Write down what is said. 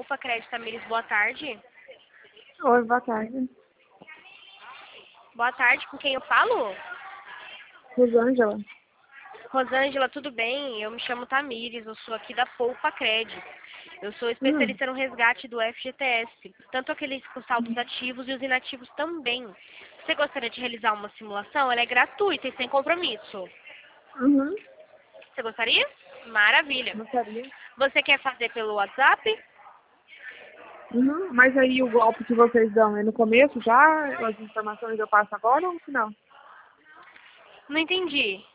Poupa Crédito, Tamires, boa tarde. Oi, boa tarde. Boa tarde, com quem eu falo? Rosângela. Rosângela, tudo bem? Eu me chamo Tamires, eu sou aqui da Poupa Crédito. Eu sou especialista no resgate do FGTS, tanto aqueles com saldos ativos e os inativos também. Você gostaria de realizar uma simulação? Ela é gratuita e sem compromisso. Uhum. Você gostaria? Maravilha. Gostaria. Você quer fazer pelo WhatsApp? Uhum. Mas aí o golpe que vocês dão é no começo já? As informações eu passo agora ou no final? Não entendi.